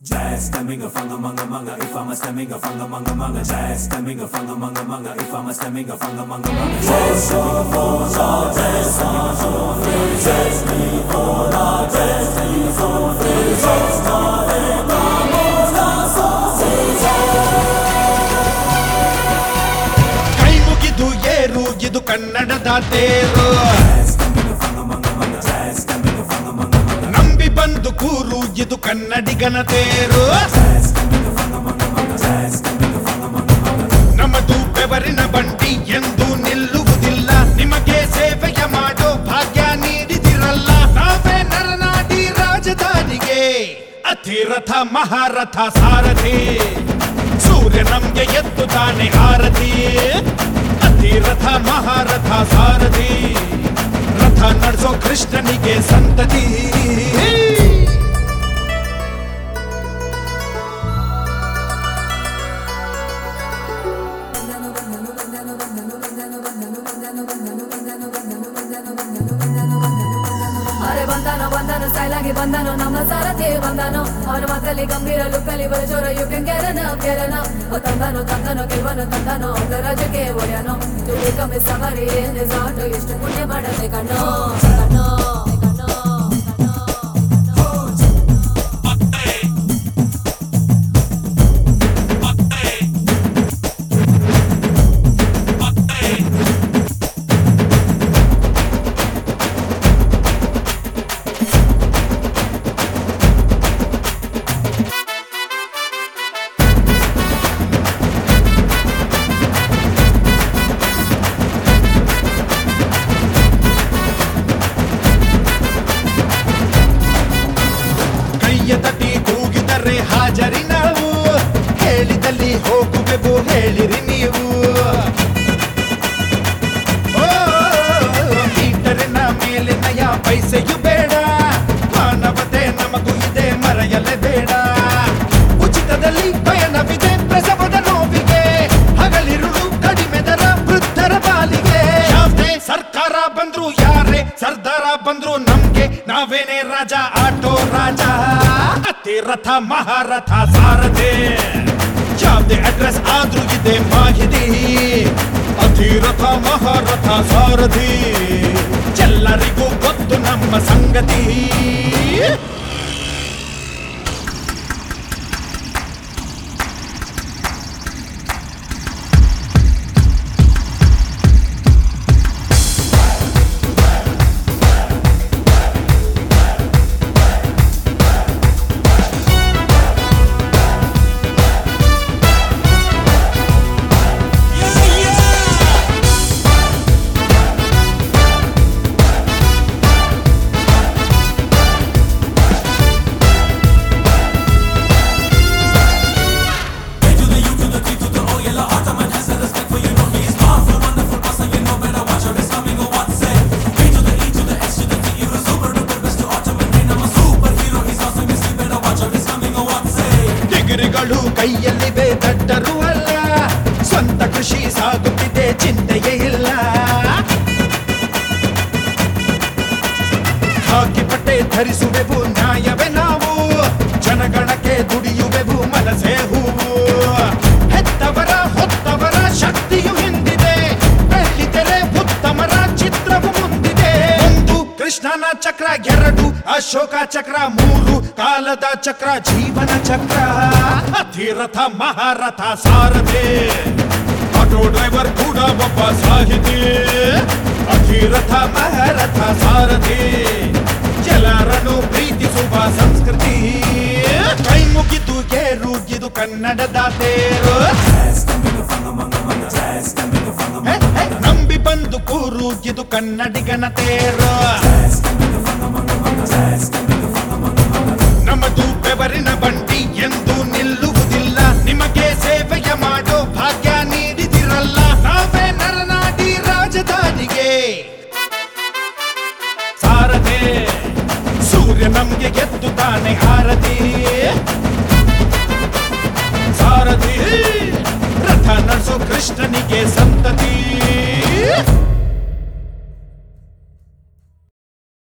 Jazz stemming a funga manga manga. If I'm a stemming a funga manga manga. Jazz stemming a funga manga manga. If I'm a stemming a funga manga manga. Jazz stemming a funga. Jazz stemming a funga. Jazz stemming a funga. Jazz stemming a funga. Jazz stemming a ಕೈ ಮುಗಿದು ಏರು ಇದು ಕನ್ನಡದ ತೇರು ನಂಬಿ ಬಂದು ಕೂರು ಇದು ಕನ್ನಡಿಗನ ತೇರು ನಮ್ಮದು ಬೆವರಿನ ಬಂಡಿ ಎಂದು ನಿಲ್ಲುವುದಿಲ್ಲ ನಿಮಗೆ ಸೇವೆಯ ಮಾಡೋ ಭಾಗ್ಯ ನೀಡಿದಿರಲ್ಲ ನಾವೇ ನರನಾಡಿ ರಾಜಧಾನಿಗೆ ಅತಿರಥ ಮಹಾರಥ ಸಾರಥಿ ಸೂರ್ಯ ನಮ್ಗೆ ಎತ್ತು ತಾನೆ ಆರತಿ ಅತಿರಥ ಮಹಾರಥ ಸಾರಥಿ ರಥ ನಡೆಸೋ ಕೃಷ್ಣನಿಗೆ ಸಂತತಿ ಅರೆ ಬಂದಾನೋ ಸ್ಟೈಲ್ ಆಗಿ ಬಂದಾನೋ ನಮ್ಮ ಸಾರಥಿ ಬಂದಾನೋ ಅವನ ಮಾತಲ್ಲಿ ಗಂಭೀರ ಲುಕ್ಕಲ್ಲಿ ಬರಜೋರ ಯು ಕ್ಯಾನ್ ಕೆರನ ತಂದಾನೋ ಗೆಲ್ವನು ತಂದಾನೋ ಅವರ ರಾಜ್ಯಕ್ಕೆ ಒಳ್ಯಾನೋ ತುಳಿ ಕಮ್ಮಿ ಸವಾರಿ ರೆಸಾರ್ಟ್ ಎಷ್ಟು ಪುಣ್ಯ ಮಾಡದೆ ಕಣ್ಣೋ ಕಣ್ಣೋ ತಟಿ ಕೂಗಿದರೆ ಹಾಜರಿ ನಾವು ಹೇಳಿದಲ್ಲಿ ಹೋಗುವೆವು ಹೇಳಿರಿ ನೀವು ಮೀಟರಿನ ಮೇಲೆ ನಯ ಪೈಸೆಯು ಬೇಡ ಮಾನವತೆ ನಮಗೂ ಇದೆ ಮರೆಯಲೇ ಬೇಡ ಉಚಿತದಲ್ಲಿ ಪಯಣವಿದೆ ಪ್ರಸವದ ನೋವಿಗೆ ಹಗಲಿರುಳು ಕಡಿಮೆ ದರ ವೃದ್ಧರ ಪಾಲಿಗೆ ಯಾವುದೇ ಸರ್ಕಾರ ಬಂದ್ರು ಯಾರೇ ಸರ್ದಾರ ಬಂದ್ರು ನಮ್ಗೆ ನಾವೇನೇ ರಾಜ ಆಟೋ ರಾಜ ಅತಿರಥ ಮಹಾರಥ ಸಾರಥಿ ಯಾವುದೇ ಅಡ್ರೆಸ್ ಆದ್ರೂ ಇದೆ ಮಾಹಿತಿ ಅತಿರಥ ಮಹಾರಥ ಸಾರಥಿ ಎಲ್ಲರಿಗೂ ಗೊತ್ತು ನಮ್ಮ ಸಂಗತಿ ಡಿಗ್ರಿಗಳು ಕೈಯಲ್ಲಿವೆ ದಡ್ಡರು ಅಲ್ಲ ಸ್ವಂತ ಕೃಷಿ ಸಾಗುತ್ತಿದೆ ಚಿಂತೆಯೇ ಇಲ್ಲ ಹಾಕಿ ಬಟ್ಟೆ ಧರಿಸುವೆವು ನ್ಯಾಯವೇ ನಾವು ಜನಗಣಕ್ಕೆ ದುಡಿಯುವೆವು ಮನಸೇ ಹೂವು ಹೆತ್ತವರ ಹೊತ್ತವರ ಶಕ್ತಿಯು ಹಿಂದಿದೆ ಬೆಳ್ಳಿತೆರೆ ಉತ್ತಮರ ಚಿತ್ರವು ಮುಂದಿದೆ ಒಂದು ಕೃಷ್ಣನ ಚಕ್ರ ಎರಡು ಅಶೋಕ ಚಕ್ರ ಮೂರು ಕಾಲದ ಚಕ್ರ ಜೀವನ ಚಕ್ರ ಅತಿರಥ ಮಹಾರಥ ಸಾರಥಿ ಆಟೋ ಡ್ರೈವರ್ ಕೂಡ ಒಬ್ಬ ಸಾಹಿತಿ ಅತಿರಥ ಮಹಾರಥ ಸಾರಥಿ ಎಲ್ಲರನ್ನು ಪ್ರೀತಿಸುವ ಸಂಸ್ಕೃತಿ ಕೈ ಮುಗಿದು ಏರು ಇದು ಕನ್ನಡದ ತೇರು ನಂಬಿ ಬಂದು ಕೂರು ಇದು ಕನ್ನಡಿಗನ ತೇರು ನಮ್ಮದು ಬೆವರಿನ ಬಂಡಿ ಎಂದು ನಿಲ್ಲುವುದಿಲ್ಲ ನಿಮಗೆ ಸೇವೆಯ ಮಾಡೋ ಭಾಗ್ಯ ನೀಡಿದಿರಲ್ಲ ನಾವೇ ನರನಾಡಿ ರಾಜಧಾನಿಗೆ ಸಾರಥಿ ಸೂರ್ಯ ನಮ್ಗೆ ಎತ್ತು ತಾನೆ ಆರತಿ ಸಾರಥಿ ರಥ ನಡೆಸೋ ಕೃಷ್ಣನಿಗೆ ಸಂತತಿ